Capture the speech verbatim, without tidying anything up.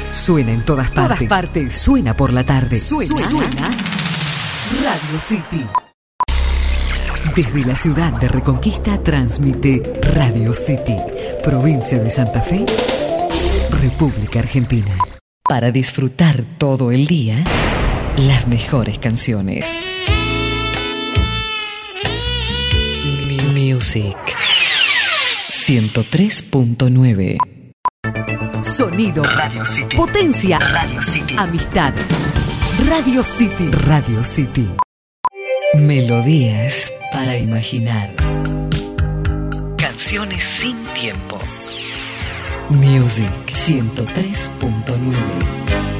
Suena en todas partes. Todas partes. Suena por la tarde. Suena. Suena. Radio City. Desde la ciudad de Reconquista transmite Radio City, provincia de Santa Fe, República Argentina. Para disfrutar todo el día, las mejores canciones. Music ciento tres punto nueve. Sonido. Radio City. Potencia. Radio City. Amistad. Radio City. Radio City. Melodías para imaginar. Canciones sin tiempo. Music ciento tres punto nueve.